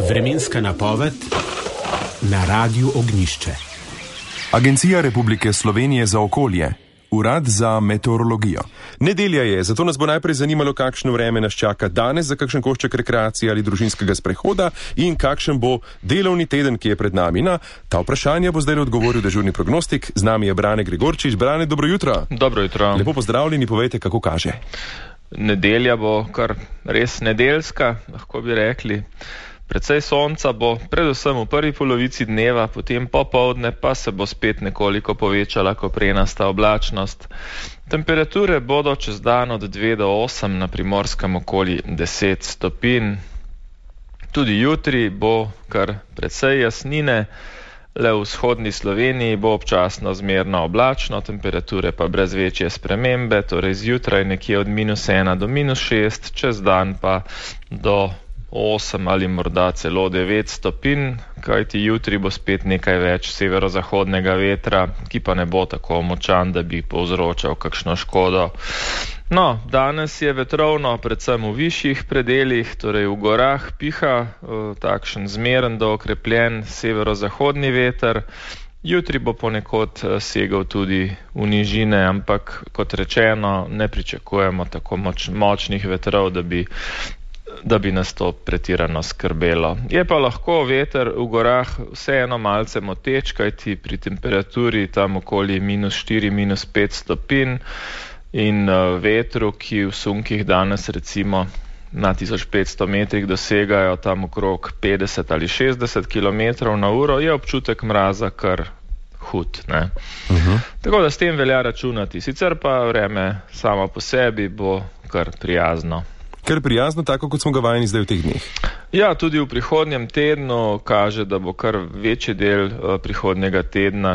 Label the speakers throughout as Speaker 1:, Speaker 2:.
Speaker 1: Vremenska napoved na Radiu Ognjišče.
Speaker 2: Agencija Republike Slovenije za okolje, Urad za meteorologijo.
Speaker 3: Nedelja je, zato nas bo najprej zanimalo, kakšno vreme nas čaka danes za kakšen košček rekreacije ali družinskega sprehoda in kakšen bo delovni teden, ki je pred nami. Na ta vprašanja bo zdaj odgovoril dežurni prognostik. Z nami je Brane Gregorčič. Brane, dobro jutro.
Speaker 4: Dobro jutro.
Speaker 3: Lepo pozdravljeni, povejte, kako kaže.
Speaker 4: Nedelja bo kar res nedeljska, lahko bi rekli. Precej sonca bo, predvsem v prvi polovici dneva, potem popoldne pa se bo spet nekoliko povečala koprenasta oblačnost. Temperature bodo čez dan od 2 do 8, na Primorskem okoli 10 stopinj. Tudi jutri bo kar precej jasnine, le v vzhodni Sloveniji bo občasno zmerno oblačno, temperature pa brez večje spremembe, torej zjutraj nekje od -1 do -6, čez dan pa do 8 ali morda celo 9 stopinj, kajti jutri bo spet nekaj več severozahodnega vetra, ki pa ne bo tako močan, da bi povzročal kakšno škodo. No, danes je vetrovno predvsem v višjih predeljih, torej v gorah piha takšen zmeren do okrepljen severozahodni veter. Jutri bo ponekod segel tudi v nižine, ampak kot rečeno, ne pričakujemo tako močnih vetrov, da bi nas to pretirano skrbelo. Je pa lahko veter v gorah vseeno malce moteč, kajti pri temperaturi tam okoli -4, -5 stopinj in vetru, ki v sunkih danes recimo na 1500 metrih dosegajo tam okrog 50 ali 60 km/h, je občutek mraza kar hud, ne? Tako da s tem velja računati. Sicer pa vreme samo po sebi bo kar prijazno.
Speaker 3: Kar prijazno, tako kot smo ga vajeni zdaj v teh dneh.
Speaker 4: Ja, tudi v prihodnjem tednu kaže, da bo kar večji del prihodnjega tedna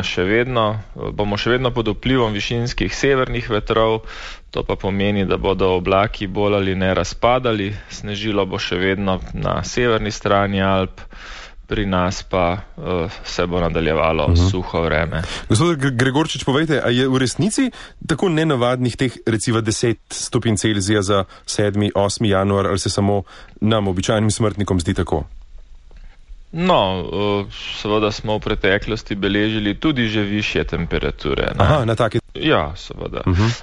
Speaker 4: bomo še vedno pod vplivom višinskih severnih vetrov. To pa pomeni, da bodo oblaki bolj ali ne razpadali, snežilo bo še vedno na severni strani Alp, pri nas pa se bo nadaljevalo suho vreme.
Speaker 3: Gospod Gregorčič, povejte, a je v resnici tako nenavadnih teh recimo 10 stopinj Celzija za 7. 8. januar, ali se samo nam, običajnim smrtnikom, zdi tako?
Speaker 4: No, seveda smo v preteklosti beležili tudi že višje temperature. Ne?
Speaker 3: Aha, na take.
Speaker 4: Ja, seveda.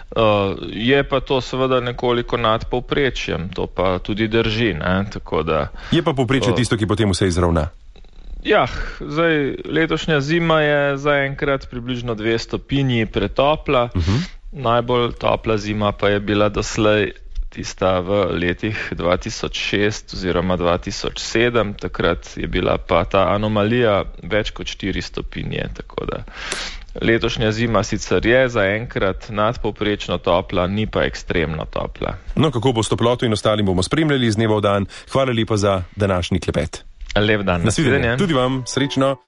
Speaker 4: Je pa to seveda nekoliko nad povprečjem, to pa tudi drži, ne? Tako da...
Speaker 3: Je pa povprečje tisto, ki potem vse izravna?
Speaker 4: Ja, zdaj letošnja zima je zaenkrat približno 2 stopinji pretopla. Najbolj topla zima pa je bila doslej tista v letih 2006 oziroma 2007. Takrat je bila pa ta anomalija več kot 4 stopinje, tako da letošnja zima sicer je zaenkrat nadpovprečno topla, ni pa ekstremno topla.
Speaker 3: No, kako bo s toploto in ostalim bomo spremljali z dneva v dan. Hvala lepa za današnji klepet.
Speaker 4: Lep dan.
Speaker 3: Nasvidenje. Tudi vam, srečno.